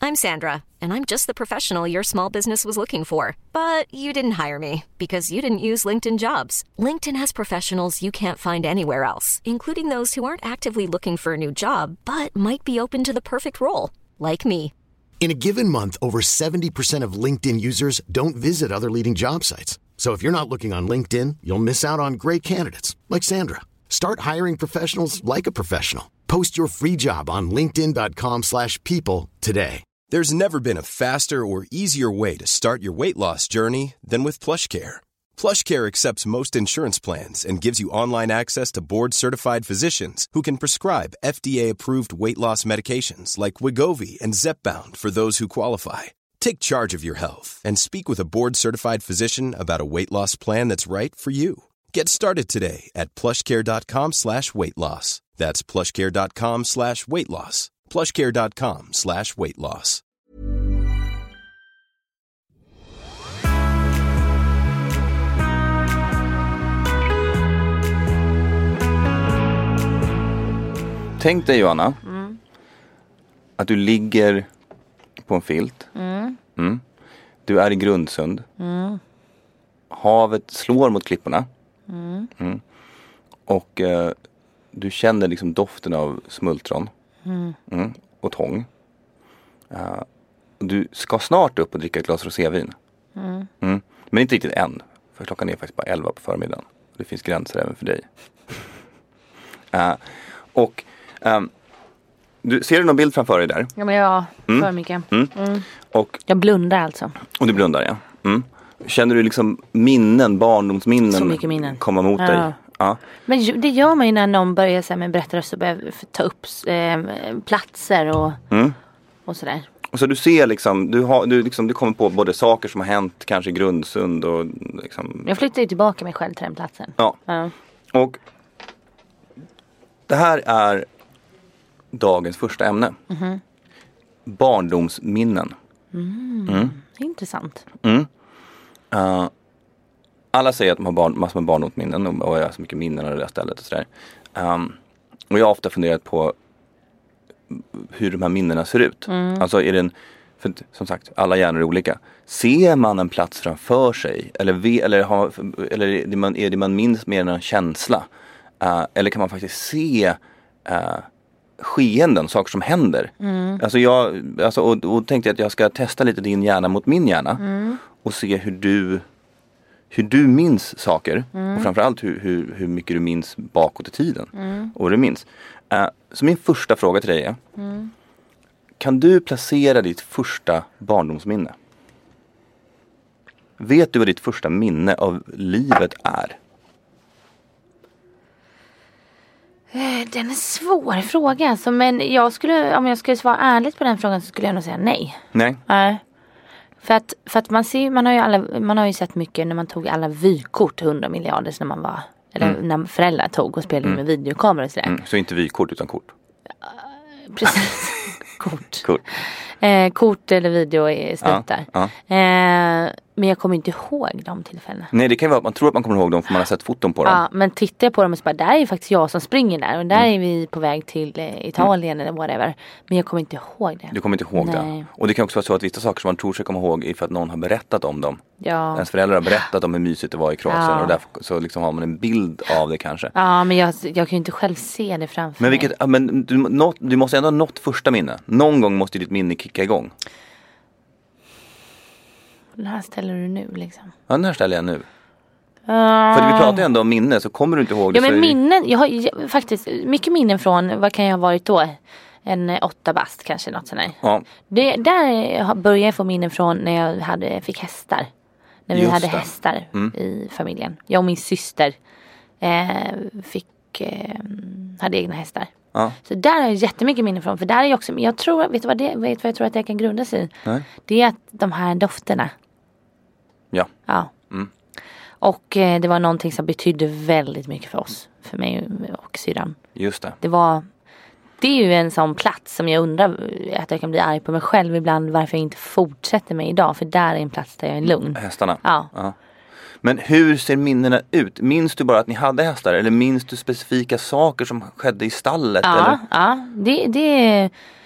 I'm Sandra, and I'm just the professional your small business was looking for. But you didn't hire me because you didn't use LinkedIn Jobs. LinkedIn has professionals you can't find anywhere else, including those who aren't actively looking for a new job, but might be open to the perfect role, like me. In a given month, over 70% of LinkedIn users don't visit other leading job sites. So if you're not looking on LinkedIn, you'll miss out on great candidates like Sandra. Start hiring professionals like a professional. Post your free job on linkedin.com/people today. There's never been a faster or easier way to start your weight loss journey than with PlushCare. PlushCare accepts most insurance plans and gives you online access to board-certified physicians who can prescribe FDA-approved weight loss medications like Wegovy and Zepbound for those who qualify. Take charge of your health and speak with a board-certified physician about a weight loss plan that's right for you. Get started today at plushcare.com/weightloss. That's plushcare.com/weightloss. plushcare.com/weightloss. Tänk dig, Johanna, att du ligger på en filt. Du är i Grundsund. Havet slår mot klipporna. Och du känner liksom doften av smultron och tång. Du ska snart upp och dricka ett glas rosévin. Men inte riktigt än. För klockan är faktiskt bara 11 på förmiddagen. Det finns gränser även för dig. Och du ser du någon bild framför dig där? Ja, men jag för mycket. Och jag blundar alltså. Och du blundar, ja. Känner du liksom barndomsminnen så mycket minnen komma mot dig? Ja. Men det gör man ju när någon börjar så här med berättarröst och börjar ta upp platser och sådär. Och så du ser liksom, du kommer på både saker som har hänt kanske i Grundsund och liksom. Jag flyttar ju tillbaka mig själv till den platsen. Ja. Och det här är dagens första ämne. Barndomsminnen. Intressant. Alla säger att de har massor med barndomsminnen och jag har så mycket minnen av det där stället och sådär. Och jag har ofta funderat på hur de här minnena ser ut. Alltså är det för som sagt, alla hjärnor är olika. Ser man en plats framför sig? Eller är det man minns mer än en känsla? Eller kan man faktiskt se skeenden, saker som händer? Och tänkte att jag ska testa lite din hjärna mot min hjärna. Och se hur du minns saker. Och framförallt hur mycket du minns bakåt i tiden. Och vad du minns. Så min första fråga till dig är. Kan du placera ditt första barndomsminne? Vet du vad ditt första minne av livet är? Det är en svår fråga. Alltså, men om jag skulle svara ärligt på den frågan så skulle jag nog säga nej. Nej. För att man har ju sett mycket när man tog alla vykort 100 miljarder när man var eller när föräldrar tog och spelade med videokameror och sådär. Så inte vykort utan kort. Precis. Kort eller video är snuttar. Men jag kommer inte ihåg de tillfällena. Nej, det kan ju vara att man tror att man kommer ihåg dem för man har sett foton på dem. Ja, men tittar jag på dem och så bara, där är ju faktiskt jag som springer där. Och där är vi på väg till Italien eller whatever. Men jag kommer inte ihåg det. Du kommer inte ihåg det. Och det kan också vara så att vissa saker som man tror sig komma ihåg är för att någon har berättat om dem. Ja. Ens föräldrar har berättat om hur mysigt det var i Kroatien. Och därför så liksom har man en bild av det kanske. Ja, men jag kan ju inte själv se det framför mig. Men du måste ändå ha något första minne. Någon gång måste ditt minne kicka igång. Den här ställer du nu liksom. Ja, den här ställer jag nu. För vi pratar ju ändå om minne, så kommer du inte ihåg det. Ja, men minnen, jag har faktiskt mycket minnen från, vad kan jag ha varit då? En 8 bast kanske, något sånt där. Ja. Där började jag få minnen från när jag fick hästar. När vi hade hästar i familjen. Jag och min syster hade egna hästar. Ja. Så där har jag jättemycket minnen från. För där är jag också, vet du vad jag tror att det kan grunda sig i? Nej. Det är att de här dofterna. Ja. Och det var någonting som betydde väldigt mycket för oss. För mig och syrran. Just det. Det är ju en sån plats som jag undrar att jag kan bli arg på mig själv ibland. Varför jag inte fortsätter med idag. För där är en plats där jag är lugn. Hästarna? Ja. Men hur ser minnena ut? Minns du bara att ni hade hästar? Eller minns du specifika saker som skedde i stallet? Ja,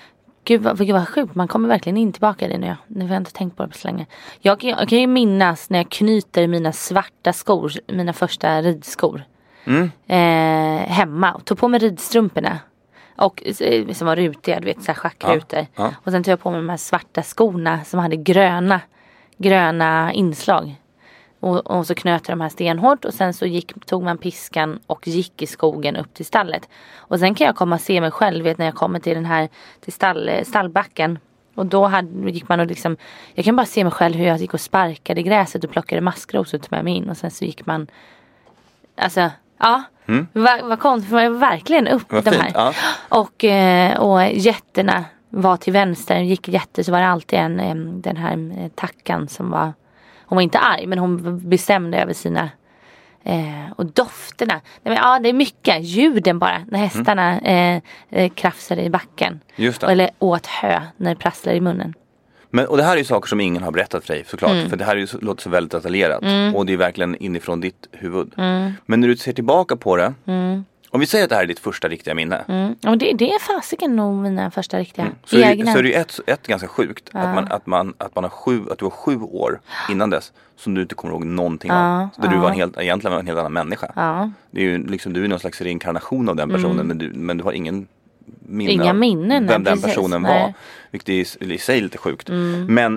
Gud vad sjukt. Man kommer verkligen in tillbaka i det nu. Nu har jag inte tänkt på det så länge. Jag kan ju minnas när jag knyter mina svarta skor. Mina första ridskor. Hemma. Och tog på mig ridstrumporna. Och som var rutiga, du vet, så här schackrutor. Ja. Och sen tog jag på mig de här svarta skorna som hade gröna inslag. Och så knöt jag de här stenhårt. Och sen så tog man piskan och gick i skogen upp till stallet. Och sen kan jag komma och se mig själv, vet, när jag kommer till den här till stallbacken. Och då gick man och liksom, jag kan bara se mig själv hur jag gick och sparkade i gräset och plockade maskros och tog med mig in. Och sen så gick man, alltså, ja. Vad konstigt, för man var verkligen upp de här. Ja. Och jätterna var till vänster. Gick jätter, så var det alltid den här tackan som var, hon var inte arg, men hon bestämde över sina och dofterna. Nej, men, det är mycket ljuden bara när hästarna krafsade i backen. Just det. Eller åt hö när det prasslar i munnen. Och det här är ju saker som ingen har berättat för dig, såklart. För det här låter så väldigt detaljerat. Och det är verkligen inifrån ditt huvud. Men när du ser tillbaka på det. Om vi säger att det här är ditt första riktiga minne. Och det är fasiken nog mina första riktiga så egna. Så är det ju ett ganska sjukt. Att du har 7 år innan dess som du inte kommer ihåg någonting av. Så där du var egentligen var en helt annan människa. Det är ju liksom, du är någon slags reinkarnation av den personen. Men du har inga minnen vem den personen var. Vilket är i sig lite sjukt. Men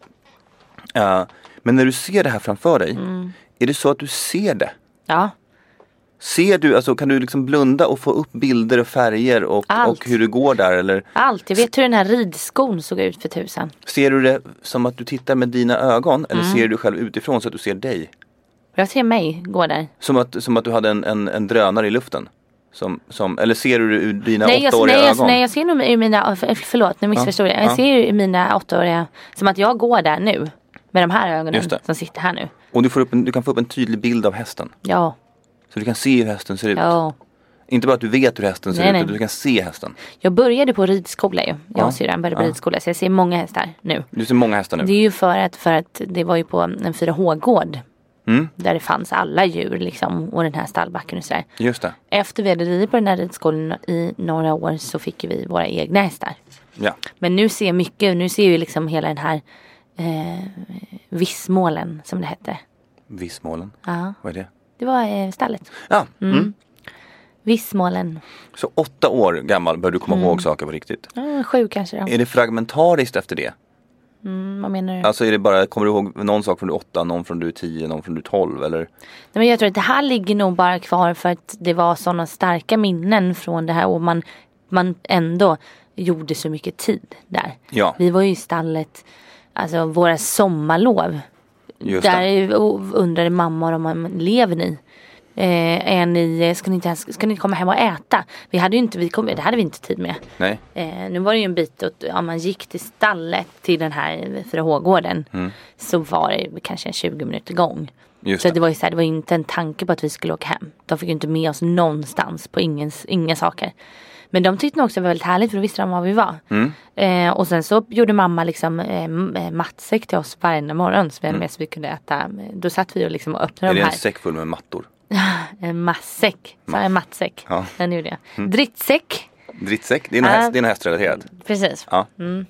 när du ser det här framför dig, är det så att du ser det? Ja. Ser du, alltså kan du liksom blunda och få upp bilder och färger och hur det går där? Eller? Allt, jag vet hur den här ridskon såg ut för tusan. Ser du det som att du tittar med dina ögon eller ser du dig själv utifrån så att du ser dig? Jag ser mig gå där. Som att du hade en drönare i luften? Eller ser du ur dina 8-åriga ögon? Nej, jag ser nog i mina, förlåt, nu missförstår jag. Jag ser ju i mina 8-åriga, som att jag går där nu. Med de här ögonen som sitter här nu. Och du kan få upp en tydlig bild av hästen? Ja. Så du kan se hur hästen ser ut? Ja. Inte bara att du vet hur hästen ser ut, utan du kan se hästen. Jag började på ridskola ju. Jag och syrran började på ridskola, så jag ser många hästar nu. Du ser många hästar nu? Det är ju för att det var ju på en 4H-gård. Där det fanns alla djur liksom, och den här stallbacken och sådär. Just det. Efter vi hade ridit på den här ridskolan i några år så fick vi våra egna hästar. Ja. Men nu ser ju liksom hela den här Vissmålen som det hette. Vissmålen? Ja. Vad är det? Det var stallet. Ja. Vissmålen. Så 8 år gammal bör du komma ihåg saker på riktigt? 7 kanske då. Är det fragmentariskt efter det? Vad menar du? Alltså är det bara, kommer du ihåg någon sak från du 8, någon från du 10, någon från du 12 eller? Nej, men jag tror att det här ligger nog bara kvar för att det var sådana starka minnen från det här och man ändå gjorde så mycket tid där. Ja. Vi var ju i stallet, alltså våra sommarlov. Just där det. undrade mamma om man lever ni. Ska ni komma hem och äta? Det hade vi inte tid med. Nej. Nu var det ju en bit om man gick till stallet till den här 4H-gården så var det kanske en 20 minuter gång. Just så det. Det var ju så här, det var inte en tanke på att vi skulle åka hem. De fick ju inte med oss någonstans på inga saker. Men de tyckte nog också det var väldigt härligt för då visste de var vi var. Och sen så gjorde mamma liksom matsäck till oss varje morgon så vi kunde äta. Då satt vi och liksom och öppnade de här. Är det en säck full med mattor? En matsäck. En matsäck. Ja. Den gjorde jag. Drittsäck. Drittsäck? Det är nog hästrelaterat. Precis. Ja.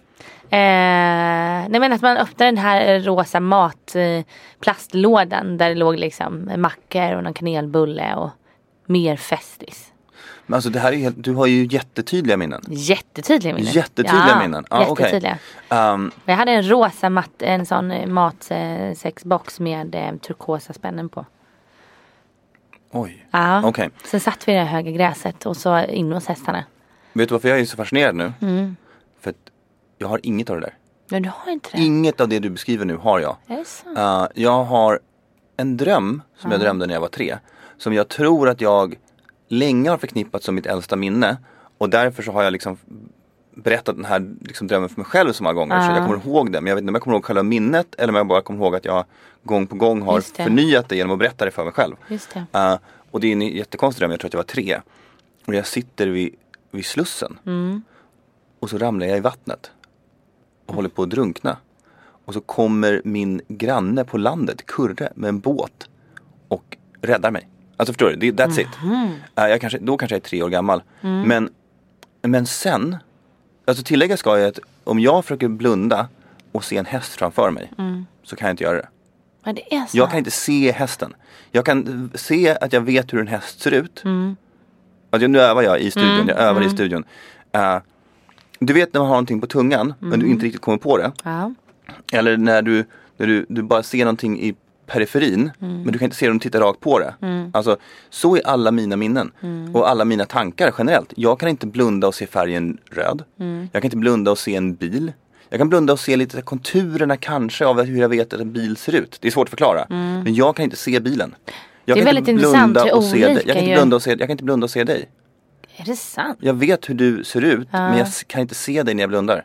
Nej men att man öppnar den här rosa plastlådan där det låg liksom mackor och någon kanelbulle och mer festis. Men alltså det här är du har ju jättetydliga minnen. Jättetydliga minnen. Jättetydliga minnen. Jättetydliga. Okay. Jag hade en rosa en sån matsäcksbox med turkosa spännen på. Oj. Ja. Okay. Sen satt vi i det höga gräset och så in hos hästarna. Vet du varför jag är så fascinerad nu? För att jag har inget av det där. Men du har inte det? Inget av det du beskriver nu har jag. Är det så? Jag har en dröm som jag drömde när jag var 3. Som jag tror att jag länge har förknippat som mitt äldsta minne. Och därför så har jag liksom berättat den här liksom drömmen för mig själv så många gånger. Så jag kommer ihåg det. Men jag vet inte om jag kommer ihåg själva minnet. Eller om jag bara kommer ihåg att jag gång på gång har förnyat det genom att berätta det för mig själv. Just det. Och det är en jättekonstig dröm. Jag tror att jag var 3. Och jag sitter vid slussen. Och så ramlar jag i vattnet. Och håller på att drunkna. Och så kommer min granne på landet, Kurre, med en båt. Och räddar mig. Alltså förstår du? That's it. Då kanske jag är 3 år gammal. Men sen alltså tilläggas ska jag att om jag försöker blunda och se en häst framför mig så kan jag inte göra det. Men det är så. Jag kan inte se hästen. Jag kan se att jag vet hur en häst ser ut. Alltså, nu övar jag i studion. Jag övar i studion. Du vet när man har någonting på tungan men du inte riktigt kommer på det. Ja. Eller när du bara ser någonting i periferin men du kan inte se dem titta rakt på det. Alltså, så är alla mina minnen och alla mina tankar generellt. Jag kan inte blunda och se färgen röd. Jag kan inte blunda och se en bil. Jag kan blunda och se lite konturerna kanske av hur jag vet att en bil ser ut. Det är svårt att förklara. Men jag kan inte se bilen. Det är väldigt intressant hur olika jag kan inte blunda och se dig. Är det sant? Jag vet hur du ser ut men jag kan inte se dig när jag blundar.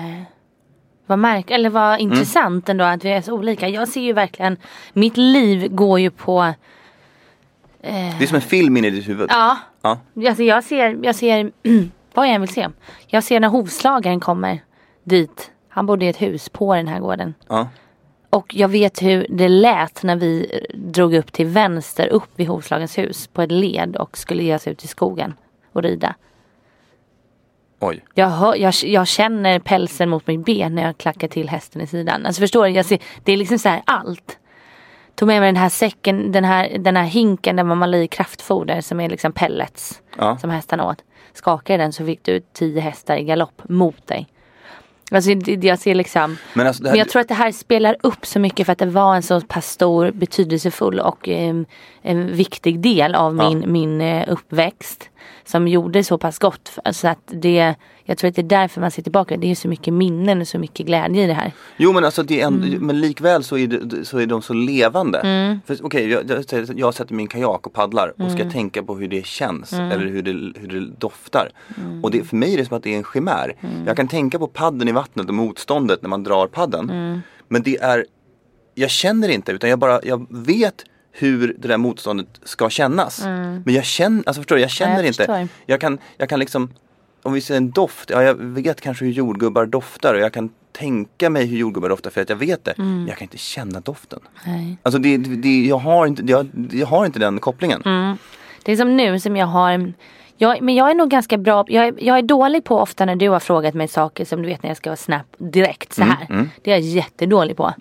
Vad intressant ändå att vi är så olika. Jag ser ju verkligen, mitt liv går ju på det är som en film in i ditt huvud. Ja. Alltså jag ser vad jag än vill se. Jag ser när hovslagaren kommer dit. Han bodde i ett hus på den här gården. Ja. Och jag vet hur det lät när vi drog upp till vänster upp vid hovslagens hus på ett led och skulle ge oss ut i skogen och rida. Oj. Jag känner pälsen mot mitt ben när jag klackar till hästen i sidan. Alltså förstår du? Det är liksom så här allt. Tog med mig den här säcken, den här hinken där man la i kraftfoder som är liksom pellets som hästarna åt. Skakar den så fick du 10 hästar i galopp mot dig. Alltså jag ser liksom men jag tror att det här spelar upp så mycket för att det var en så pass stor, betydelsefull och en viktig del av min uppväxt som gjorde så pass gott så att jag tror att det är därför man ser tillbaka. Det är så mycket minnen och så mycket glädje i det här. Jo men alltså men likväl så är de så levande. För jag sätter min kajak och paddlar och ska tänka på hur det känns eller hur det doftar. Och för mig är det som att det är en chimär. Jag kan tänka på padden i vattnet och motståndet när man drar padden. Men jag känner inte utan jag vet hur det där motståndet ska kännas. Men jag känner inte. Jag kan liksom, om vi ser en doft, jag vet kanske hur jordgubbar doftar och jag kan tänka mig hur jordgubbar doftar för att jag vet det. Jag kan inte känna doften. Nej. Alltså jag har inte den kopplingen. Det är som nu som jag har. Men jag är nog ganska bra. Jag är dålig på ofta när du har frågat mig saker som du vet när jag ska vara snabbt direkt så här. Det är jag jättedålig på.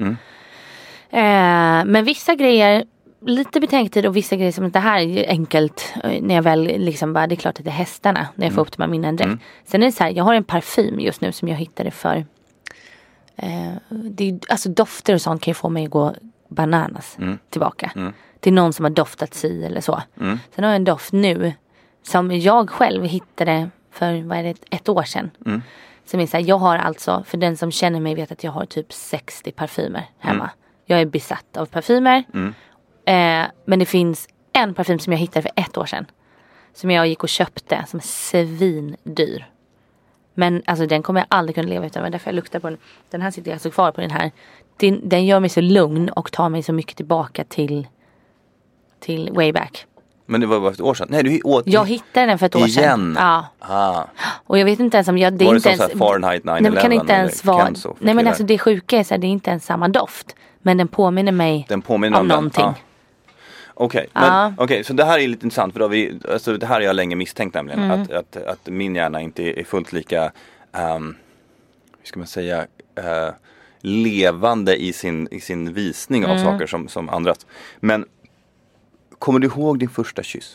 Men vissa grejer lite betänktid och vissa grejer som det här är enkelt när jag väl liksom bara, det är klart att det är hästarna när jag får upp de här minnen direkt. Sen är det så här, jag har en parfym just nu som jag hittade för alltså dofter och sånt kan ju få mig att gå bananas tillbaka. Det är någon som har doftat sig eller så. Sen har jag en doft nu som jag själv hittade för ett år sedan. Som är så här, jag har alltså, för den som känner mig vet att jag har typ 60 parfymer hemma. Jag är besatt av parfymer. Men det finns en parfym som jag hittade för 1 år sedan. Som jag gick och köpte som är svindyr. Men alltså den kommer jag aldrig kunna leva utan. Därför jag luktar på den. Den här sitter jag alltså kvar på den här. Den gör mig så lugn och tar mig så mycket tillbaka till way back. Men det var bara 1 år sedan? Nej, jag hittade den för 1 år sedan. Igen? Ja. Och jag vet inte ens om det är inte ens Fahrenheit 9/11. Den kan inte ens vara. Nej men alltså det sjuka är så här, det är inte ens samma doft. Men den påminner mig om någonting. Okej, så det här är lite intressant för det här har jag länge misstänkt nämligen att min hjärna inte är fullt lika hur ska man säga levande i sin visning av saker som andras. Men kommer du ihåg din första kyss?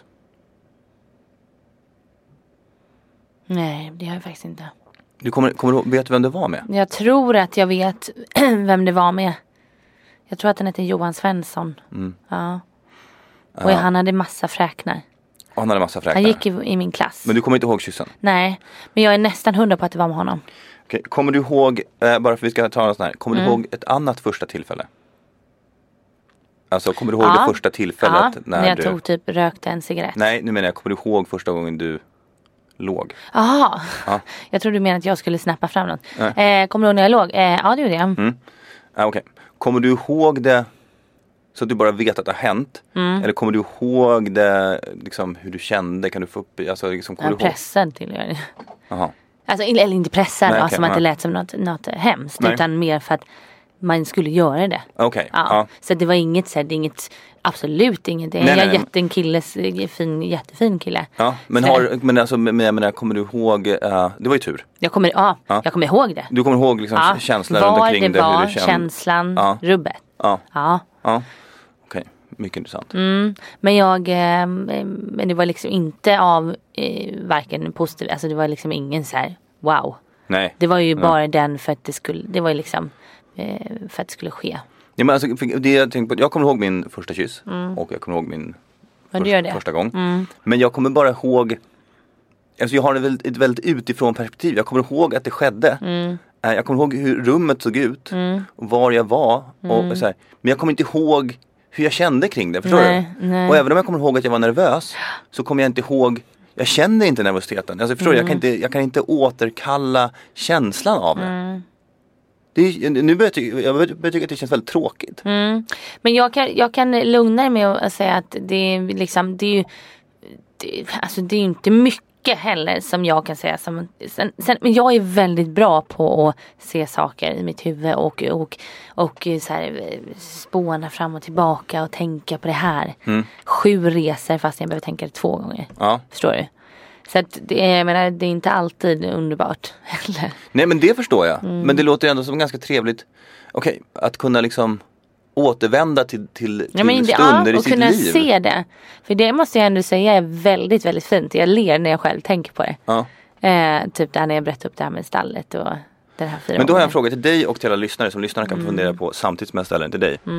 Nej, det har jag faktiskt inte. Du vet du vem det var med? Jag tror att jag vet vem det var med. Jag tror att han heter Johan Svensson. Ja. Och han hade massa fräknar. Han gick i min klass. Men du kommer inte ihåg kyssen? Nej, men jag är nästan 100 på att det var med honom. Okej. Kommer du ihåg, bara för att vi ska ta en sån här, kommer du ihåg ett annat första tillfälle? Alltså kommer du ihåg det första tillfället när jag tog typ rökte en cigarett? Nej, nu menar jag, kommer du ihåg första gången du låg? Jaha, jag trodde du menade att jag skulle snappa fram något. Kommer du ihåg när jag låg? Ja, det gjorde jag. Okej. Kommer du ihåg det så att du bara vet att det har hänt? Eller kommer du ihåg det liksom, hur du kände? Kan du få upp, alltså, liksom, kommer jag är pressad till att göra det. Alltså, eller inte pressad, som att det lät som något hemskt. Nej. Utan mer för att man skulle göra det. Okej. Ja. Så det var inget så här, det är inget, absolut inget. Jag är jättefin kille. Ja, men kommer du ihåg, det var ju tur. Jag kommer ihåg det. Du kommer ihåg liksom känslan runt omkring det, hur du kände. Känslan, rubbet. Ja. Okej, mycket intressant. Men det var liksom inte av varken positivt, alltså det var liksom ingen så här wow. Nej. Det var ju bara den för att det skulle ske. Ja, men alltså, jag kommer ihåg min första kyss och jag kommer ihåg min första gång. Men jag kommer bara ihåg, alltså jag har ett väldigt utifrån perspektiv. Jag kommer ihåg att det skedde. Jag kommer ihåg hur rummet såg ut och var jag var och så här. Men jag kommer inte ihåg hur jag kände kring det, förstår du? Nej. Och även om jag kommer ihåg att jag var nervös så kommer jag inte ihåg, jag kände inte nervositeten. Alltså förstår du, jag kan inte återkalla känslan av det. Nu börjar jag tycka att det känns väldigt tråkigt. Men jag kan lugna dig med att säga att det är liksom, det är inte mycket heller som jag kan säga sen, men jag är väldigt bra på att se saker i mitt huvud och så här, spåna fram och tillbaka och tänka på det här. 7 resor fast jag behöver tänka det 2 gånger. Förstår du? Så att det är inte alltid underbart heller. Nej, men det förstår jag. Men det låter ändå som ganska trevligt. Okej, att kunna liksom återvända till stunder i sitt liv. Och kunna se det. För det måste jag ändå säga är väldigt, väldigt fint. Jag ler när jag själv tänker på det. Typ där när jag berättar upp det här med stallet och den här 4 Men då har jag en fråga till dig och till alla lyssnare som lyssnarna kan fundera på samtidigt som jag ställer den till dig.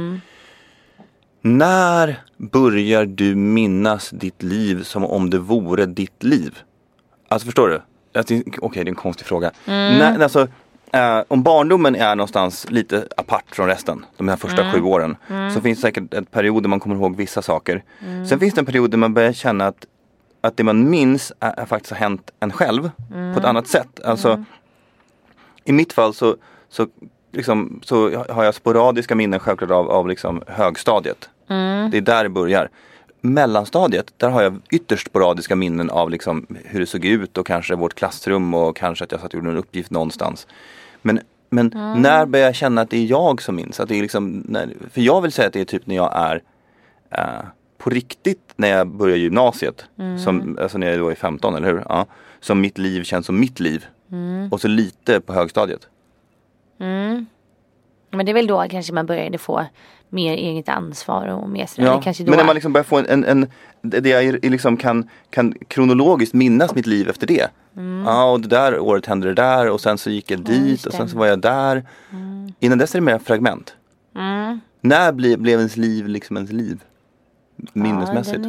När börjar du minnas ditt liv som om det vore ditt liv? Alltså förstår du? Okej, det är en konstig fråga. Om barndomen är någonstans lite apart från resten, de här första 7 åren, så finns det säkert en period där man kommer ihåg vissa saker. Sen finns det en period där man börjar känna att det man minns är faktiskt har hänt en själv på ett annat sätt. Alltså, i mitt fall så har jag sporadiska minnen självklart av liksom högstadiet. Det är där det börjar. Mellanstadiet, där har jag ytterst sporadiska minnen av liksom hur det såg ut och kanske vårt klassrum och kanske att jag satt och gjorde en uppgift någonstans. Men när börjar jag känna att det är jag som minns? Att det är liksom, för jag vill säga att det är typ när jag är på riktigt när jag börjar gymnasiet. Alltså när jag då är 15, eller hur? Ja, som mitt liv känns som mitt liv. Och så lite på högstadiet. Men det är väl då kanske man började få mer eget ansvar och mer sådär. Ja, kanske då men när man liksom börjar få det jag liksom kan kronologiskt minnas mitt liv efter det. Ja, och det där året hände det där och sen så gick jag dit och sen så var jag där. Innan dess är det mer fragment. När blev ens liv liksom ens liv? Minnesmässigt.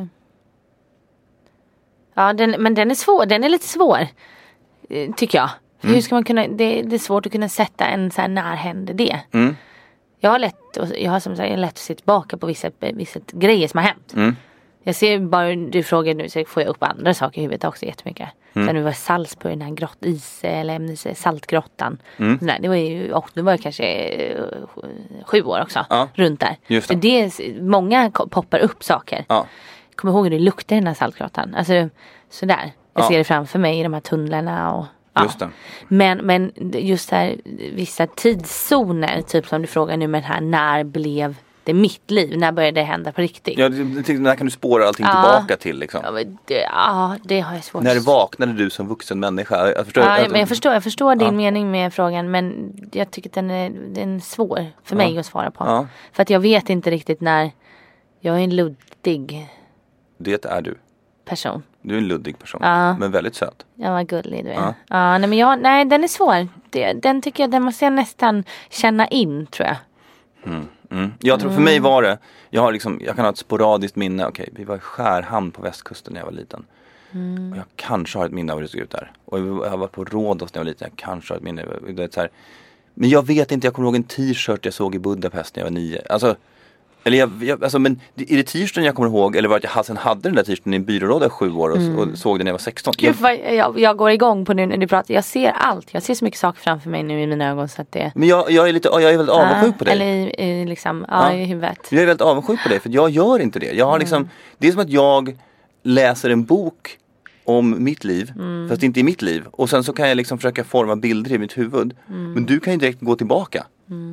Men den är svår. Den är lite svår, tycker jag. Hur ska man kunna, det är svårt att kunna sätta en så här, när hände det? Jag har lätt att se tillbaka på vissa grejer som har hänt. Jag ser bara, du frågar nu så får jag upp andra saker i huvudet också jättemycket. Sen vi var i Salzburg, den här saltgrottan. Det var kanske 7 år också. Runt där. Just det. Så det är, många poppar upp saker. Kommer ihåg hur det luktar i den här saltgrottan. Alltså sådär. Jag ser det framför mig i de här tunnlarna och just det. Men just här vissa tidszoner, typ som du frågar nu med den här, när blev det mitt liv? När började det hända på riktigt? Ja, när kan du spåra allting tillbaka till liksom? Det har jag svårt. När vaknade du som vuxen människa? Jag förstår din mening med frågan, men jag tycker att den är svår för mig att svara på. För att jag vet inte riktigt när. Jag är en luddig. Det är du. Person. Du är en luddig person, men väldigt söt. Ja, vad gullig du är. Nej, den är svår. Den tycker jag, den måste jag nästan känna in, tror jag. Jag tror för mig var det, jag kan ha ett sporadiskt minne. Okej, vi var i Skärhamn på västkusten när jag var liten. Och jag kanske har ett minne av hur det såg ut där. Och jag var på Rhodos när jag var liten. Jag kanske har ett minne. Men jag vet inte, jag kommer ihåg en t-shirt jag såg i Budapest när jag var 9. Alltså, eller men är det t-shirten jag kommer ihåg, eller var det att jag sen hade den där t-shirten i en byrålåda i 7 år och såg den när jag var 16? Gud, jag går igång på nu när du pratar. Jag ser allt. Jag ser så mycket saker framför mig nu i mina ögon så att det. Men jag är väldigt avundsjuk på dig. Eller liksom i huvudet. Jag är väldigt avundsjuk på dig för jag gör inte det. Jag har liksom, det är som att jag läser en bok om mitt liv, fast inte i mitt liv. Och sen så kan jag liksom försöka forma bilder i mitt huvud. Men du kan ju direkt gå tillbaka.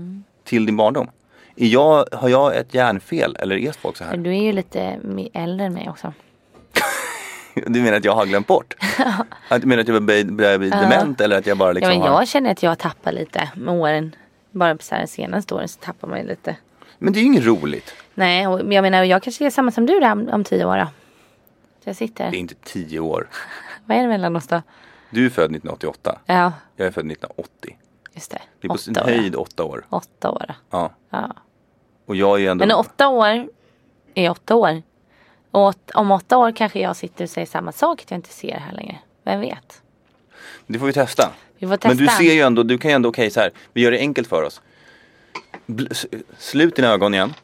till din barndom? Har jag ett hjärnfel eller är folk så här? Du är ju lite äldre än mig också. Du menar att jag har glömt bort? Du menar att jag börjar bli dement eller att jag bara liksom jag känner att jag tappar lite med åren. Bara på så här senaste åren så tappar man ju lite. Men det är ju inget roligt. Nej, och jag menar jag kanske är samma som du där om 10 år då. Så jag sitter. Det är inte 10 år. Vad är det mellan oss då? Du är född 1988. Ja. Jag är född 1980. Just det. Det är på sin höjd 8 år. 8 år då. Ja. Och jag är ändå... Men 8 år är 8 år. Och om 8 år kanske jag sitter och säger samma sak att jag inte ser här längre. Vem vet? Det får vi testa. Vi får testa. Men du ser ju ändå, du kan ju ändå så här. Vi gör det enkelt för oss. Slut dina ögon igen.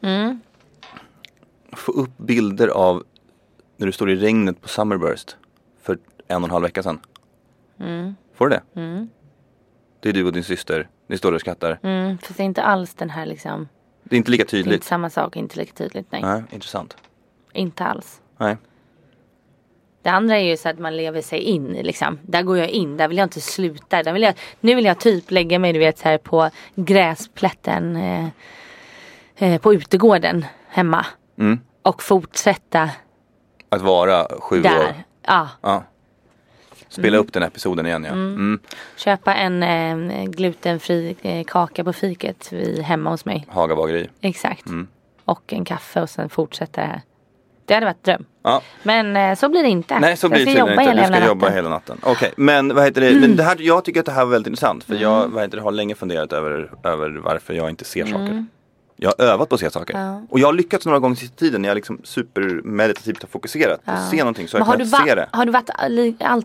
Få upp bilder av när du står i regnet på Summerburst för 1,5 vecka sedan. Får du det? Det är du och din syster. Ni står och skrattar. För det är inte alls den här liksom. Det är inte lika tydligt. Det är inte samma sak, inte lika tydligt. Nej, intressant. Inte alls. Nej. Det andra är ju så att man lever sig in liksom. Där går jag in, där vill jag inte sluta. Nu vill jag typ lägga mig, du vet, så här på gräsplätten på utegården hemma. Och fortsätta att vara 7 där. år. Ja. Spela upp den episoden igen, ja. Köpa en glutenfri kaka på fiket hemma hos mig. Hagabageri. Exakt. Och en kaffe och sen fortsätta det här. Det hade varit dröm. Ja. Men så blir det inte. Nej, så blir det tydligen inte. Du ska jobba hela natten. Okej, men vad heter det? Men det här, jag tycker att det här var väldigt intressant. För jag har länge funderat över varför jag inte ser saker. Jag har övat på att se saker. Ja. Och jag har lyckats några gånger sista tiden när jag liksom supermeditativt har fokuserat på att se någonting. Så jag kan se det. Har du varit allt?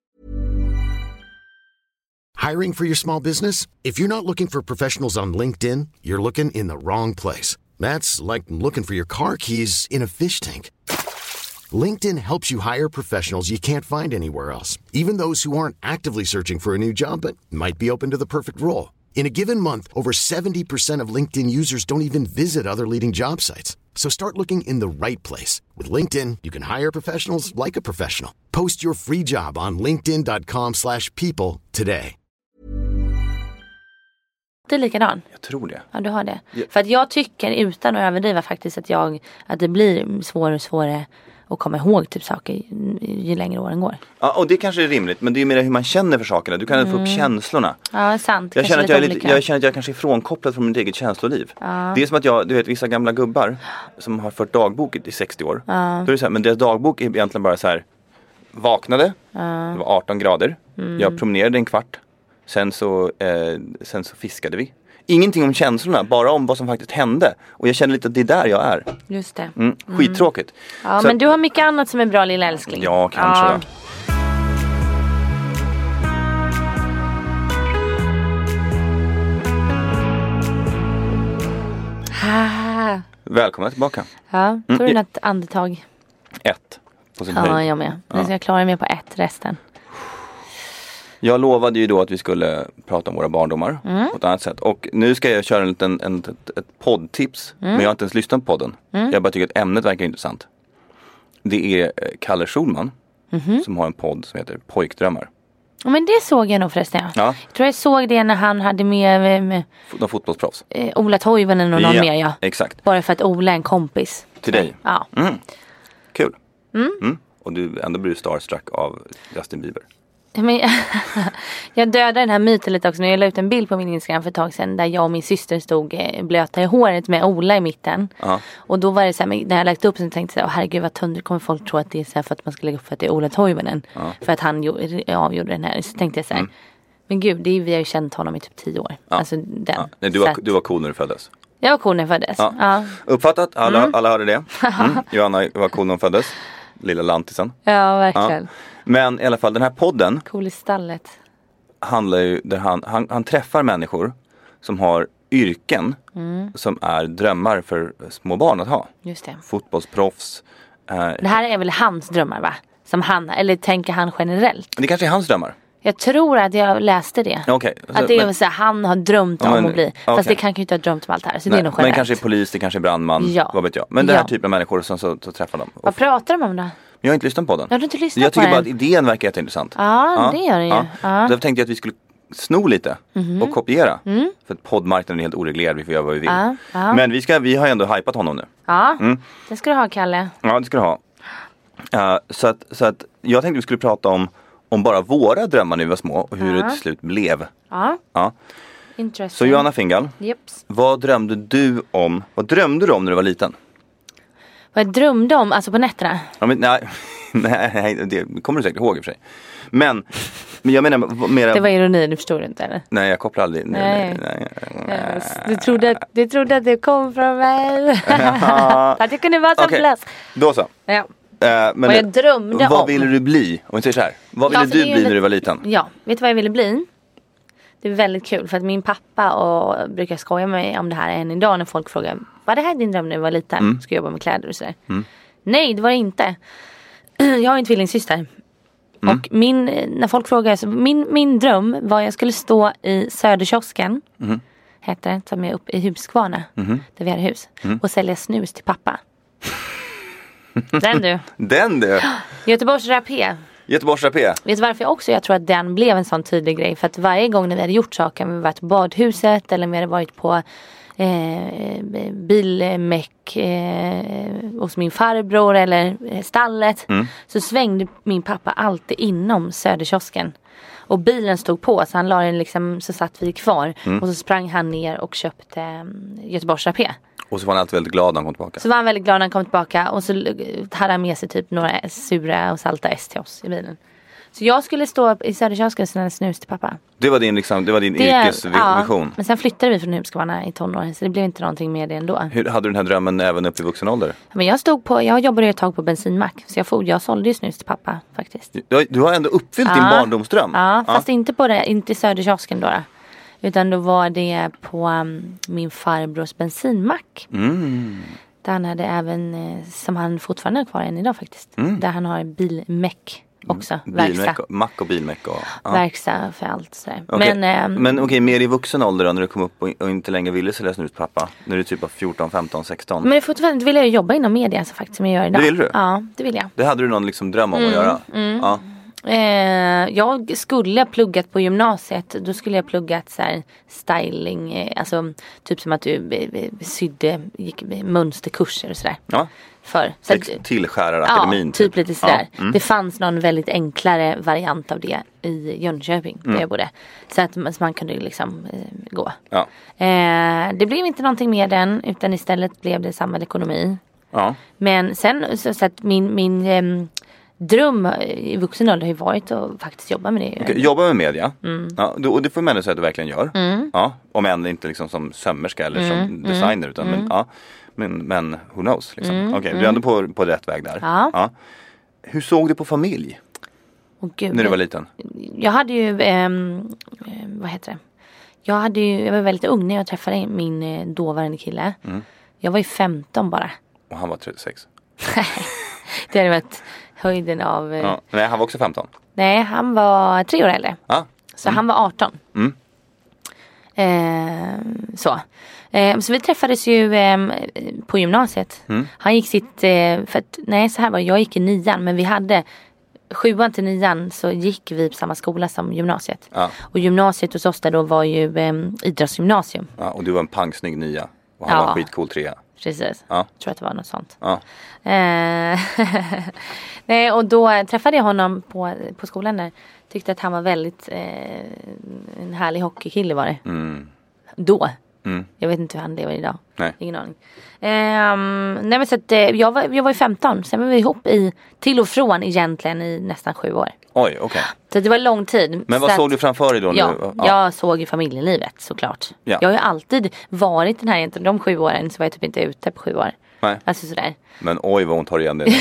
Hiring for your small business? If you're not looking for professionals on LinkedIn, you're looking in the wrong place. That's like looking for your car keys in a fish tank. LinkedIn helps you hire professionals you can't find anywhere else, even those who aren't actively searching for a new job but might be open to the perfect role. In a given month, over 70% of LinkedIn users don't even visit other leading job sites. So start looking in the right place. With LinkedIn, you can hire professionals like a professional. Post your free job on linkedin.com/people today. Det är likadan. Jag tror det. Ja, du har det. Yeah. För att jag tycker, utan att överdriva faktiskt, att det blir svårare och svårare att komma ihåg typ saker ju längre åren går. Ja, och det kanske är rimligt, men det är mer hur man känner för sakerna. Du kan få upp känslorna. Ja, sant. Jag känner att jag kanske är frånkopplad från mitt eget känsloliv. Ja. Det är som att du vet, vissa gamla gubbar som har fört dagbok i 60 år. Ja. Då är det så här, men deras dagbok är egentligen bara så här: vaknade, det var 18 grader, jag promenerade en kvart, sen så fiskade vi. Ingenting om känslorna, bara om vad som faktiskt hände. Och jag känner lite att det är där jag är. Just det. Skittråkigt. Ja, så men du har mycket annat som är bra, lilla älskling. Ja, kanske. Ja. Välkomna tillbaka. Ja, tog du något andetag? 1 på sin höjd. Ja, jag med. Nu ska jag klara mig på 1 resten. Jag lovade ju då att vi skulle prata om våra barndomar på ett annat sätt. Och nu ska jag köra ett poddtips. Men jag har inte ens lyssnat på podden. Jag bara tycker att ämnet verkar intressant. Det är Kalle Schulman som har en podd som heter Pojkdrömmar. Ja, men det såg jag nog förresten. Ja. Jag tror jag såg det när han hade med de fotbollsproffs. Ola Toivonen och någon mer, ja. Exakt. Bara för att Ola är en kompis. Till dig? Ja. Kul. Och du ändå blir starstruck av Justin Bieber. Men jag dödade den här myten lite också när jag la ut en bild på min Instagram för ett tag sedan där jag och min syster stod blöta i håret med Ola i mitten. Och då var det så här, när jag lagt upp så tänkte jag, herregud vad tunt, kommer folk tro att det är så här för att man ska lägga upp för att det är Ola Toivonen. För att han avgjorde den här. Så tänkte jag så här, men gud, vi har ju känt honom i typ 10 år. Alltså den. Nej, du var cool när du föddes. Jag var cool när jag föddes. Uppfattat, alla hörde det. Johanna var cool när hon föddes. Lilla lantisen. Ja, verkligen. Men i alla fall den här podden cool i stallet handlar ju där han träffar människor som har yrken som är drömmar för små barn att ha. Just det. Fotbollsproffs. Det här är väl hans drömmar, va? Som han, eller tänker han generellt? Det kanske är hans drömmar. Jag tror att jag läste det. Okay. Att det är så här, han har drömt om att bli. Fast det kan ju inte ha drömt om allt här. Så det är nog generellt. Men kanske är polis, det kanske är brandman. Vad vet jag. Men den här typen av människor som så träffar dem. Vad pratar de om då? Jag har inte lyssnat på den. Jag har inte lyssnat jag på tycker bara att idén verkar jätteintressant. Ja, det gör den ju. Därför tänkte jag att vi skulle sno lite och kopiera. För att poddmarknaden är helt oreglerad, vi får göra vad vi vill. Men vi har ändå hypat honom nu. Ja, det ska du ha, Kalle. Ja, det ska du ha. Så att jag tänkte vi skulle prata om bara våra drömmar när vi var små och hur det till slut blev. Ja. Så Johanna Fingal, vad drömde du om när du var liten? Vad jag drömde om, alltså på nätterna? Ja, men, nej, det kommer du säkert ihåg i och för sig. Men jag menar mera... Det var ironi, du förstår inte, eller? Nej, jag kopplar aldrig. Nej. Du trodde att det kom från mig. Att jag kunde vara så plöts. Då så. Ja. Men vad jag drömde om. Vad ville du bli? Om vi säger så här. Vad ville du bli när du var liten? Ja, vet du vad jag ville bli? Det är väldigt kul för att min pappa brukar skoja med mig om det här än idag när folk frågar: var det här din dröm när du var liten? Ska jag jobba med kläder och sådär. Nej, det var det inte. Jag har en tvillingsyster. Och när folk frågar så min dröm var att jag skulle stå i Söderkiosken, heter det, som är uppe i Huskvarna, där vi har hus, och sälja snus till pappa. Den du. Göteborgs rapé. Vet du varför jag tror att den blev en sån tydlig grej? För att varje gång när vi hade gjort saker, vi varit på badhuset eller vi hade varit på bilmäck hos min farbror eller stallet, så svängde min pappa alltid inom Söderkiosken. Och bilen stod på, så han la den liksom, så satt vi kvar. Och så sprang han ner och köpte Göteborgs rapé. Och så var han alltid väldigt glad när han kom tillbaka. Och så hade han med sig typ några sura och salta S till oss i bilen. Så jag skulle stå i Söderkiosken och snälla snus till pappa. Det var din yrkesvision. Ja, men sen flyttade vi från Huskvarna i tonåren, så det blev inte någonting med det ändå. Hur hade du den här drömmen även upp i vuxen ålder? Men jag jobbade ett tag på bensinmack, så jag sålde ju snus till pappa faktiskt. Du har ändå uppfyllt din barndomsdröm. Ja, fast inte i Söderkiosken då. Utan då var det på min farbrors bensinmack. Där han hade även, som han fortfarande har kvar än idag faktiskt. Där han har bilmäck också. Mack och bilmäck. Verkstad för allt sådär. Okay. Men okej, mer i vuxen ålder då, när du kom upp och inte längre ville sälja snus till pappa? När du typ var 14, 15, 16? Men fortfarande vill jag jobba inom media alltså, faktiskt, som jag gör idag. Det vill du? Ja, det vill jag. Det hade du någon liksom dröm om att göra? Ja. Jag skulle ha pluggat på gymnasiet. Då skulle jag pluggat så här styling, alltså typ som att du gick mönsterkurser och sådär. Ja. Tillskärarakademin. Ja, typ lite sådär. Det fanns någon väldigt enklare variant av det i Jönköping där jag bodde. Så att man kunde liksom gå. Ja. Det blev inte någonting med den, utan istället blev det samhällsekonomi. Ja. Men sen så att min dröm i vuxen ålder har ju varit att faktiskt jobba med det. Okay, jobba med media. Ja, och det får man säga att du verkligen gör. Ja, om än inte liksom som sömmerska eller som designer, utan men who knows liksom. Okej, du är ändå på rätt väg där. Ja. Hur såg du på familj? När du var liten? Jag hade ju vad heter det? Jag var väldigt ung när jag träffade min dåvarande kille. Jag var ju 15 bara. Och han var 36. Det hade varit höjden av... Nej, han var också 15. Nej, han var 3 år äldre. Så han var 18. Så vi träffades ju på gymnasiet. Han gick sitt... jag gick i 9:an, men vi hade... 7:an till 9:an så gick vi på samma skola som gymnasiet. Och gymnasiet hos oss där då var ju idrottsgymnasium. Ja, och du var en pangsnygg 9:a. Och han var en skitcool 3:a. Precis, jag tror att det var något sånt. Nej, och då träffade jag honom på skolan där. Tyckte att han var väldigt en härlig hockeykille var det. Då. Jag vet inte hur han lever idag. Nej. Ingen aning. Nej, men så att, jag var ju 15. Sen var vi ihop till och från egentligen i nästan 7 år. Oj, okej. Så det var lång tid. Men vad såg du framför dig då? Jag såg ju familjelivet såklart. Jag har ju alltid varit den här egentligen. De 7 åren så var jag typ inte ute på 7 år. Nej. Alltså sådär. Men oj vad hon tar igen det.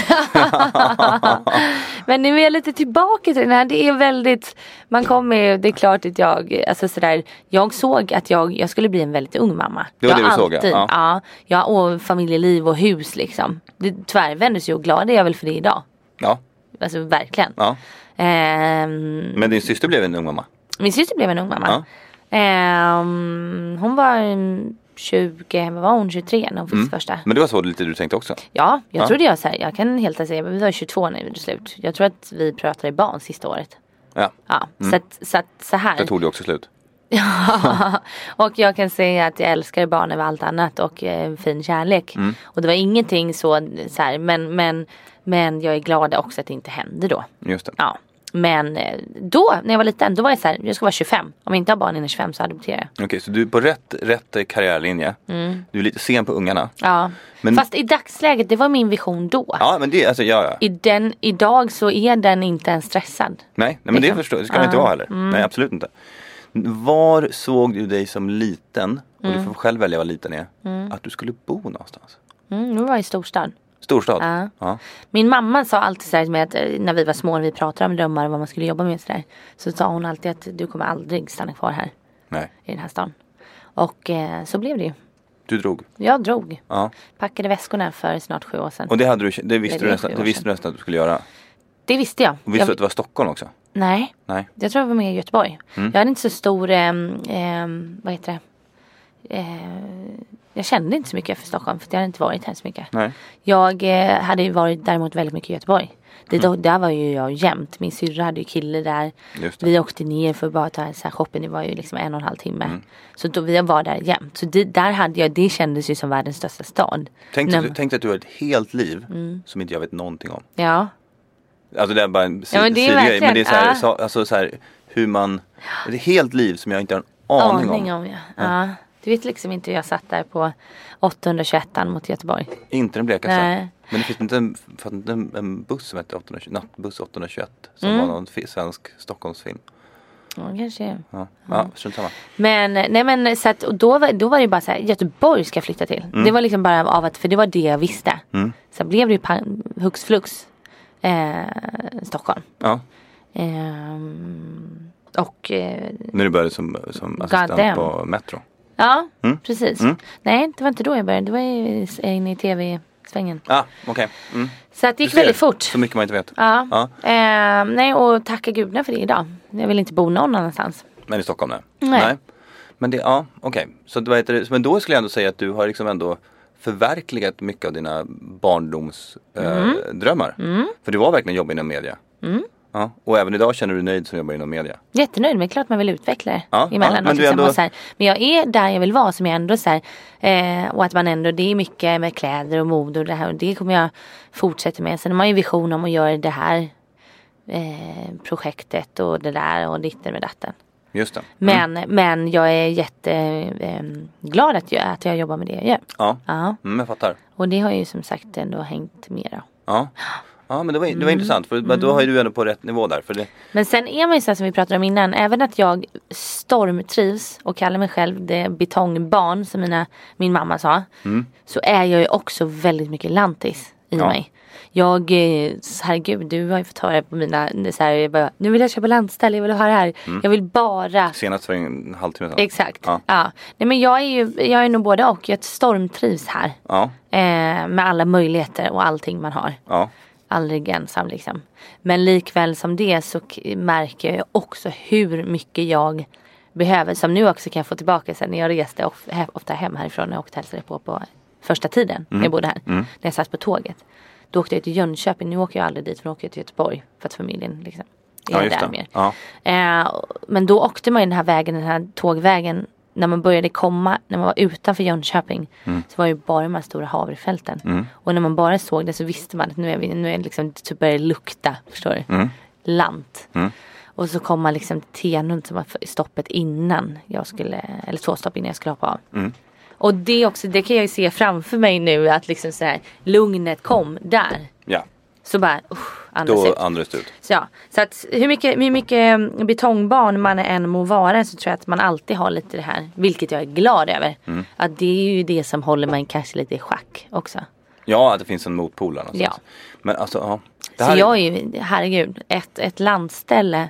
Men nu är jag lite tillbaka till den här. Det är väldigt, man kommer, det är klart att jag såg att jag skulle bli en väldigt ung mamma. Det var det du såg? Ja, och familjeliv och hus liksom. Det tvärvändes ju, och glad är jag väl för det idag. Ja. Alltså verkligen. Ja. Men din syster blev en ung mamma? Min syster blev en ung mamma. Ja. Hon var 23 när hon fick första. Men det var så lite du tänkte också? Ja, jag trodde jag kan helt säga, vi var 22 när vi gjorde slut. Jag tror att vi pratade barn sista året. Ja. Så här. Det tog det också slut. Ja, och jag kan säga att jag älskar barn över allt annat och fin kärlek. Och det var ingenting så här, men jag är glad också att det inte hände då. Just det. Ja. Men då, när jag var liten, då var jag så här, jag ska vara 25. Om jag inte har barn innan 25 så adopterar jag. Okej, så du är på rätt karriärlinje. Du är lite sen på ungarna. Ja, men, fast i dagsläget, det var min vision då. Ja, men det, alltså, ja. Idag så är den inte ens stressad. Nej men det förstår jag, det ska man inte vara heller. Nej, absolut inte. Var såg du dig som liten, och du får själv välja vad liten är, att du skulle bo någonstans? Nu var jag i storstad. Storstad? Ja. Min mamma sa alltid så här med att när vi var små, när vi pratade om drömmar och vad man skulle jobba med så sa hon alltid att du kommer aldrig stanna kvar här. Nej. I den här stan. Och så blev det ju. Du drog? Jag drog. Ja. Packade väskorna för snart 7 år sedan. Och det visste du nästan att du skulle göra? Det visste jag. Och visste du att det var Stockholm också? Nej. Jag tror jag var med i Göteborg. Jag hade inte så stor, vad heter det? Jag kände inte så mycket för Stockholm, för jag hade inte varit här så mycket. Nej. Jag hade ju varit däremot väldigt mycket i Göteborg. Där var ju jag jämt. Min syrra hade ju kille där. Vi åkte ner för att bara ta så här shoppen. Det var ju liksom 1,5 timme. Så då vi var där jämt. Så där hade jag, det kändes ju som världens största stad. Tänk att du har ett helt liv som inte jag vet någonting om. Ja. Alltså det är bara en men det är verkligen, men det är så här, alltså så här, hur man, det är ett helt liv som jag inte har en aning om. Ja. Du vet liksom inte hur jag satt där på 821 mot Göteborg. Inte den blekaste. Nej. Men det finns inte en buss som heter nattbuss 821 som var någon svensk Stockholmsfilm. Ja, kanske. Ja, strunt samma. Men så att, och då var det bara så här, Göteborg ska flytta till. Det var liksom bara av att, för det var det jag visste. Så blev det ju hux flux Stockholm. Ja. Och när du började som assistent på Metro. Ja, precis. Nej, det var inte då jag började. Det var inne i tv-svängen. Okej. Så att det gick väldigt fort. Så mycket man inte vet. Ja. Nej, och tacka gudarna för det idag. Jag vill inte bo någon annanstans. Men i Stockholm, nej. Men det, okej. Så men då skulle jag ändå säga att du har liksom ändå förverkligat mycket av dina barndomsdrömmar. För det var verkligen jobb inom media. Ja, och även idag känner du dig nöjd som jobbar inom media? Jättenöjd, men klart man vill utveckla det emellanåt. Men jag är där jag vill vara, som jag ändå så här, och att man ändå, det är mycket med kläder och mode och det här, och det kommer jag fortsätta med. Sen har man ju vision om att göra det här projektet och det där och ditten med datten. Just det. Men jag är jätteglad att jag jobbar med det jag gör. Ja. Jag fattar. Och det har ju som sagt ändå hängt med då. Ja, men det var intressant, för då har ju du ändå på rätt nivå där. För det. Men sen är man ju så här, som vi pratade om innan, även att jag stormtrivs och kallar mig själv det betongbarn som min mamma sa, så är jag ju också väldigt mycket lantis i mig. Jag, herregud, du har ju fått höra på mina, så här, nu vill jag köpa landställe, jag vill ha det här. Jag vill bara. Senast för en halvtimme sedan. Exakt, ja. Nej, men jag är nog både och, jag stormtrivs här. Med alla möjligheter och allting man har. Aldrig ensam liksom. Men likväl som det så märker jag också hur mycket jag behöver. Som nu också kan jag få tillbaka sen när jag reste ofta hem härifrån. När jag åkte hälsade på första tiden när jag bodde här. När jag satt på tåget. Då åkte jag till Jönköping. Nu åker jag aldrig dit, för nu åker jag till Göteborg. För att familjen liksom är där mer. Men då åkte man den här vägen, den här tågvägen. När man började komma, när man var utanför Jönköping, så var det bara de här stora havrefälten. Och när man bara såg det så visste man att nu är liksom, typ börjar det lukta, förstår du? Lant. Och så kom man liksom till Tenhult som var stoppet innan jag skulle, eller 2 stopp innan jag skulle hoppa av. Och det också, det kan jag ju se framför mig nu, att liksom så här, lugnet kom där. Ja. Så bara, andas ut. Så att hur mycket betongbarn man än må vara, så tror jag att man alltid har lite det här, vilket jag är glad över. Att det är ju det som håller man kanske lite i schack också. Ja, att det finns en motpol någonstans. Ja. Men alltså, det här så jag är ju, herregud, ett landställe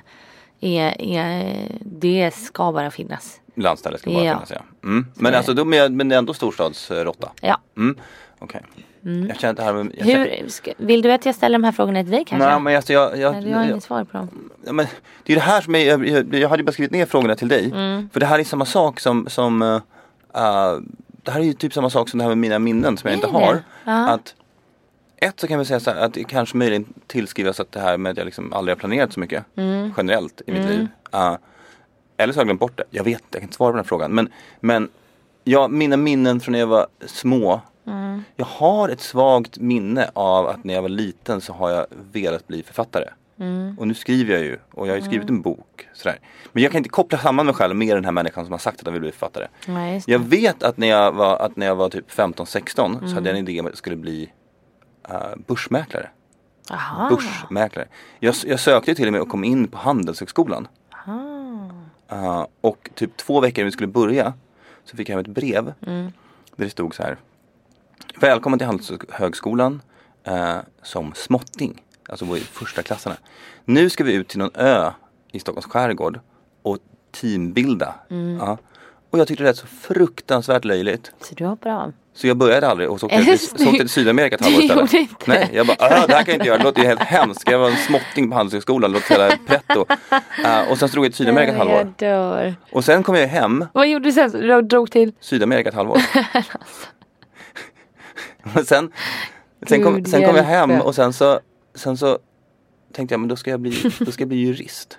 det ska bara finnas. Landställe ska bara finnas, Men alltså, men det är ändå storstadsrotta. Ja. Okej. Jag känner det här vill du att jag ställer de här frågorna till dig kanske? Nej, men jag har inget svar på dem. Men det är det här som jag hade bara skrivit ner frågorna till dig. För det här är samma sak som det här är ju typ samma sak som det här med mina minnen som jag inte har. Att ett så kan vi säga så här, att det kanske möjligen tillskrivas att det här med att jag liksom aldrig har planerat så mycket generellt i mitt liv. Eller så har jag glömt bort det. Jag vet, jag kan inte svara på den här frågan. Men mina minnen från när jag var små. Jag har ett svagt minne av att när jag var liten så har jag velat bli författare. Och nu skriver jag ju. Och jag har ju skrivit en bok. Sådär. Men jag kan inte koppla samman mig själv med den här människan som har sagt att han vill bli författare. Nej, jag vet att när jag var typ 15-16 så hade jag en idé om att jag skulle bli börsmäklare. Aha. Börsmäklare. Jag sökte till och med och kom in på Handelshögskolan. Och typ 2 veckor när vi skulle börja så fick jag hem ett brev där det stod så här: välkommen till Handelshögskolan som småtting. Alltså i första klasserna. Nu ska vi ut till någon ö i Stockholms skärgård och teambilda. Och jag tyckte det var så fruktansvärt löjligt. Så du hoppar av? Så jag började aldrig och så åkte till Sydamerika ett halvår istället. Nej, jag bara, det här kan jag inte göra. Det låter ju helt hemskt. Jag var en småtting på Handelshögskolan. Det låter hela pretto. Och sen drog jag till Sydamerika ett halvår. Jag dör. Och sen kom jag hem. Vad gjorde du sen? Du drog till? Sydamerika ett halvår. Och sen kom jag hem och sen så tänkte jag, men då ska jag bli jurist.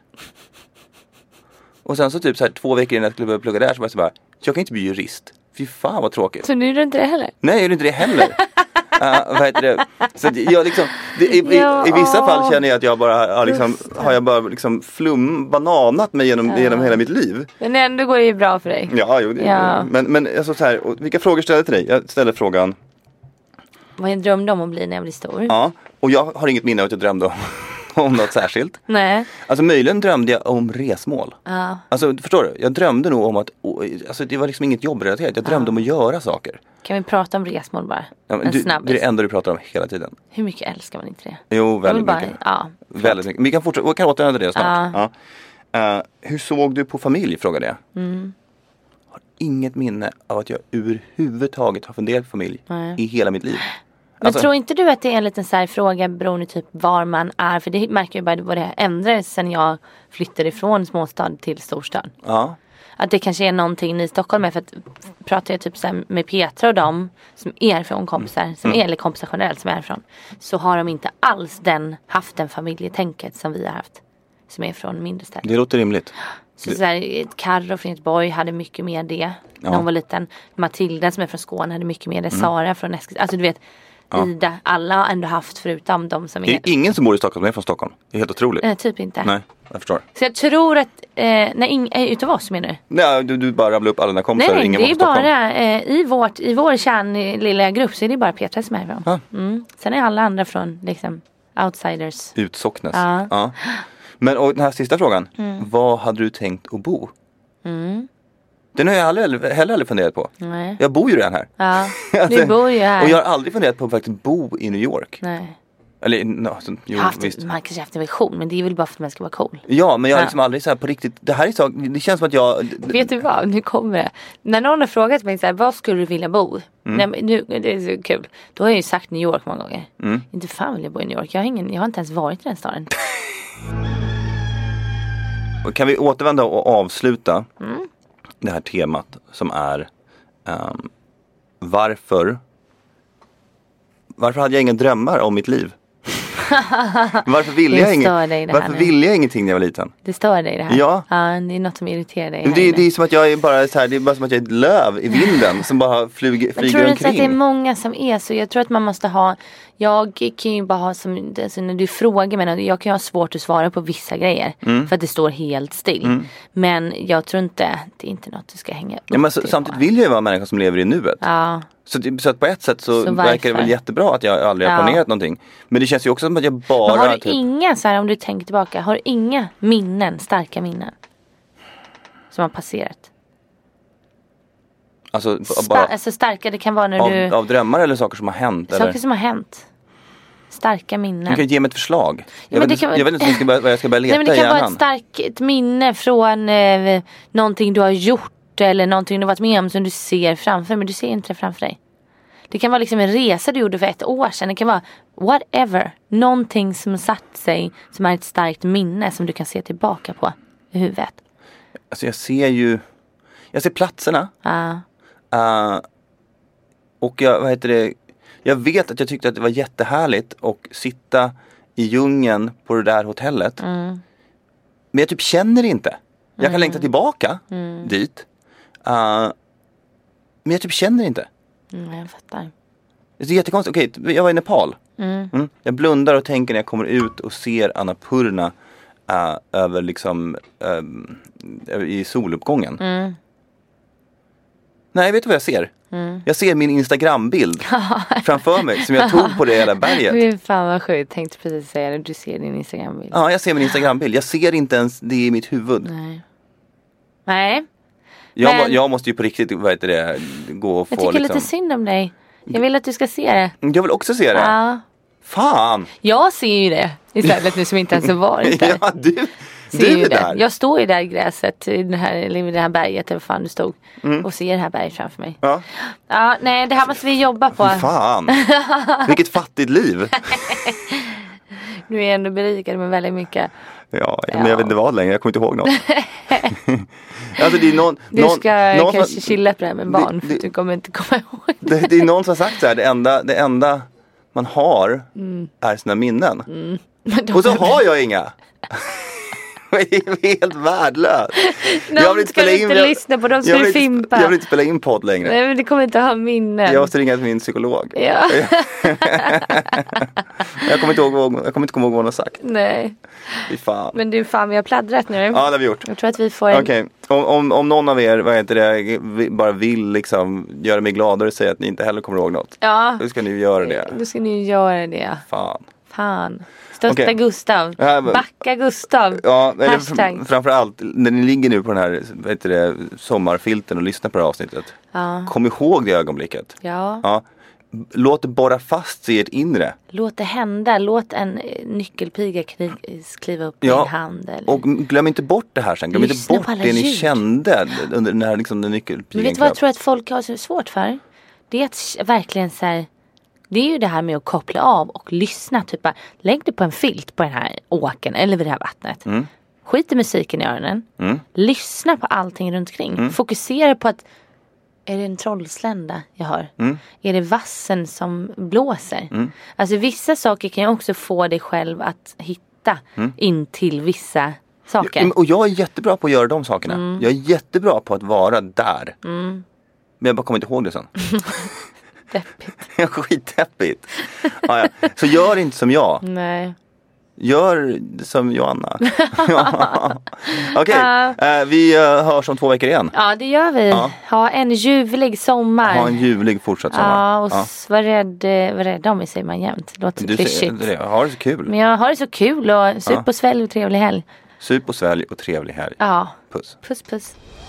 Och sen så typ så här 2 veckor innan jag skulle börja plugga där så var jag så bara, jag kan inte bli jurist. Fy fan vad tråkigt. Så nu är du inte det heller? Nej, jag är inte det heller. Vad heter det? Så jag liksom, i vissa fall känner jag att jag bara har liksom bananat mig genom hela mitt liv. Men ändå går det ju bra för dig. Ja. Men alltså så här, vilka frågor ställer jag till dig? Jag ställer frågan. Vad jag drömde om att bli när jag blir stor. Ja, och jag har inget minne av att jag drömde om något särskilt. Nej. Alltså möjligen drömde jag om resmål. Alltså förstår du? Jag drömde nog om att, alltså det var liksom inget jobbrelaterat. Jag drömde om att göra saker. Kan vi prata om resmål bara? Ja, det är det enda du pratar om hela tiden. Hur mycket älskar man inte det? Jo, väldigt mycket. Ja, väldigt mycket. Vi kan fortsätta, vi kan återvända det snart. Ja. Hur såg du på familj, frågade jag. Har inget minne av att jag överhuvudtaget har funderat på familj i hela mitt liv. Men tror inte du att det är en liten så här fråga beroende typ var man är? För det märker jag bara vad det ändrades sen jag flyttade ifrån småstad till storstad. Ja. Att det kanske är någonting i Stockholm med. För att pratar jag typ så här med Petra och dem som är från kompisar, eller kompisar generellt som är från, så har de inte alls haft den familjetänket som vi har haft. Som är från mindre städer. Det låter rimligt. Så här, Karro från Göteborg hade mycket mer det när hon var liten. Matilda som är från Skåne hade mycket mer det. Sara från Eskilstuna. Alltså du vet, Ida, alla har ändå haft förutom de som är... Det är ingen som bor i Stockholm som är från Stockholm. Det är helt otroligt. Typ inte. Nej, jag förstår. Så jag tror att, utav oss menar du? Nej, du bara rabblar upp alla dina kompisar. Nej, det är bara i vår lilla grupp så är det bara Petra som är ifrån. Sen är alla andra från liksom outsiders. Utsocknes. Ja. Men och den här sista frågan. Vad hade du tänkt att bo? Den har jag heller aldrig funderat på. Nej. Jag bor ju redan här. Ja, du bor ju här. Och jag har aldrig funderat på att faktiskt bo i New York. Nej. Eller, visst. Man kanske haft en vision, men det är väl bara för att man ska vara cool. Ja, men jag har liksom aldrig så här på riktigt. Det här är så, det känns som att jag... Vet du vad, nu kommer det. När någon har frågat mig så här, var skulle du vilja bo? Nej, nu, det är så kul. Då har jag ju sagt New York många gånger. Inte fan vill jag bo i New York. Jag har inte ens varit i den staden. Kan vi återvända och avsluta det här temat som är varför hade jag inga drömmar om mitt liv? Varför ville jag ingenting när jag var liten? Det stör dig det här? Ja. Det är något som irriterar dig. Det är som att jag är bara så här, det är bara som att jag är ett löv i vinden som bara flyger omkring. Jag tror inte att det är många som är så. Jag tror att man måste ha, jag kan ju bara ha som, alltså när du frågar mig, jag kan ju ha svårt att svara på vissa grejer. För att det står helt still. Men jag tror inte, det är inte något du ska hänga upp. Ja, men samtidigt vill jag ju vara en människa som lever i nuet. Ja. Så att på ett sätt så verkar det väl jättebra att jag aldrig har planerat någonting. Men det känns ju också som att jag bara... Men har du inga, så här, om du tänker tillbaka, har du inga starka minnen som har passerat? Alltså, bara starka, det kan vara när av drömmar eller saker som har hänt? Saker som har hänt. Starka minnen. Du kan ge mig ett förslag. Jag vet inte vad jag ska börja leta i hjärnan. Det kan vara ett starkt minne från någonting du har gjort. Eller någonting du varit med om som du ser framför. Men du ser inte det framför dig. Det kan vara liksom en resa du gjorde för 1 år sedan. Det kan vara whatever. Någonting som satt sig. Som är ett starkt minne som du kan se tillbaka på i huvudet. Alltså jag ser platserna. Och vad heter det? Jag vet att jag tyckte att det var jättehärligt att sitta i djungeln på det där hotellet. Men jag typ känner inte. Jag kan längta tillbaka dit. Men jag typ känner inte. Jag fattar. Det är jättekonstigt. Okej, jag var i Nepal. Jag blundar och tänker när jag kommer ut och ser Annapurna över liksom i soluppgången. Nej, vet du vad jag ser? Jag ser min Instagram-bild framför mig som jag tog på det hela berget. Fy fan vad sjukt, tänkte precis säga det. Du ser din Instagram-bild. Ja, jag ser min Instagram-bild. Jag ser inte ens det i mitt huvud. Nej. Jag måste ju på riktigt, vad heter det, gå och få jag tycker lite synd om dig. Jag vill att du ska se det. Jag vill också se det. Ja. Fan! Jag ser ju det istället nu som inte ens har varit där. Ja, du är där. Jag står ju där i gräset i det här berget, eller vad fan du stod. Och ser det här berget framför mig. Ja, nej, det här måste vi jobba på. Fan! Vilket fattigt liv. Du är ändå berikad med väldigt mycket. Ja, men jag vet inte vad längre. Jag kommer inte ihåg något. Alltså, det är du ska kanske chilla på det här med barn. För du kommer inte komma ihåg det. Det är någon som har sagt så här. Det enda man har är sina minnen. Och så har jag inga. Det är helt värdelöst. Någon ska inte lyssna på, de ska du fimpa. Jag vill inte spela in podd längre. Nej, men du kommer inte ha minnen. Jag måste ringa till min psykolog. Ja. Jag kommer inte komma ihåg vad hon har sagt. Nej. Fy fan. Men du, fan, vi har pladdrat nu. Ja, det har vi gjort. Jag tror att vi får en... Okej. Om någon av er, vad heter det, bara vill liksom göra mig gladare och säga att ni inte heller kommer ihåg något. Ja. Då ska ni göra det. Då ska ni göra det. Fan. Stötta Gustav. Backa Gustav. Ja, framförallt när ni ligger nu på den här, vad heter det, sommarfilten och lyssnar på det här avsnittet. Kom ihåg det ögonblicket. Ja. Låt det borra fast sig i ert inre. Låt det hända. Låt en nyckelpiga kliva upp i din hand. Eller... Och glöm inte bort det här sen. Glöm inte bort det ni kände under den här liksom, den nyckelpigan. Men vet du vad jag tror att folk har så svårt för? Det är att verkligen så här... Det är ju det här med att koppla av och lyssna. Typ bara, lägg dig på en filt på den här åken eller vid det här vattnet. Skit i musiken i öronen. Lyssna på allting runt omkring. Fokusera på att är det en trollslända jag hör? Är det vassen som blåser? Alltså vissa saker kan ju också få dig själv att hitta in till vissa saker. Och jag är jättebra på att göra de sakerna. Jag är jättebra på att vara där. Men jag bara kommer inte ihåg det sen. Deppigt. Skitdeppigt. Ja. Så gör inte som jag. Nej. Gör som Joanna. Okej, vi hörs om 2 veckor igen. Ja, det gör vi. Ha en ljuvlig sommar. Ha en ljuvlig fortsatt sommar. Ja, och var rädd om mig, säger man jämt. Det låter så klyschigt. Ha det så kul. Men jag har det så kul och sup och svälj och trevlig helg. Sup och svälj och trevlig helg. Ja. Puss. Puss.